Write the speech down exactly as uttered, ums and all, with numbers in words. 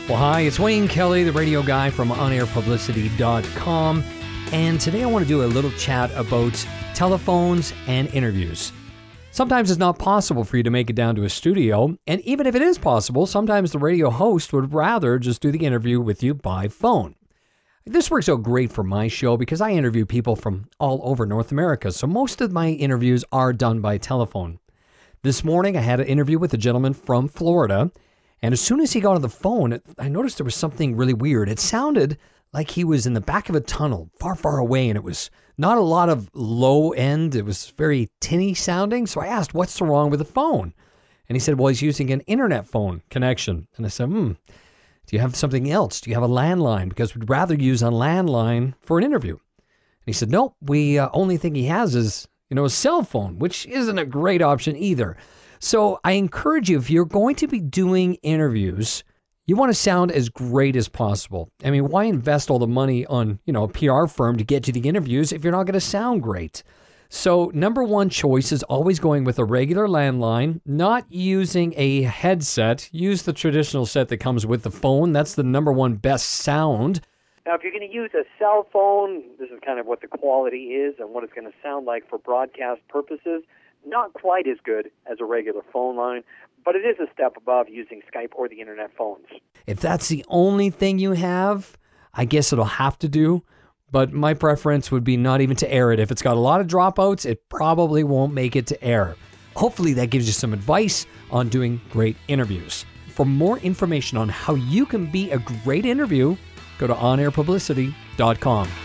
Well, hi, it's Wayne Kelly, the radio guy from on air publicity dot com. And today I want to do a little chat about telephones and interviews. Sometimes it's not possible for you to make it down to a studio. And even if it is possible, sometimes the radio host would rather just do the interview with you by phone. This works out great for my show because I interview people from all over North America. So most of my interviews are done by telephone. This morning I had an interview with a gentleman from Florida. And as soon as he got on the phone, I noticed there was something really weird. It sounded like he was in the back of a tunnel, far, far away, and it was not a lot of low end. It was very tinny sounding. So I asked, what's wrong with the phone? And he said, well, he's using an internet phone connection. And I said, hmm, do you have something else? Do you have a landline? Because we'd rather use a landline for an interview. And he said, nope, we uh, only thing he has is, you know, a cell phone, which isn't a great option either. So I encourage you, if you're going to be doing interviews, you want to sound as great as possible. I mean, why invest all the money on, you know, a P R firm to get you the interviews if you're not going to sound great? So number one choice is always going with a regular landline, not using a headset. Use the traditional set that comes with the phone. That's the number one best sound. Now, if you're going to use a cell phone, this is kind of what the quality is and what it's going to sound like for broadcast purposes. Not quite as good as a regular phone line, but it is a step above using Skype or the internet phones. If that's the only thing you have, I guess it'll have to do. But my preference would be not even to air it. If it's got a lot of dropouts, it probably won't make it to air. Hopefully that gives you some advice on doing great interviews. For more information on how you can be a great interview, go to on air publicity dot com.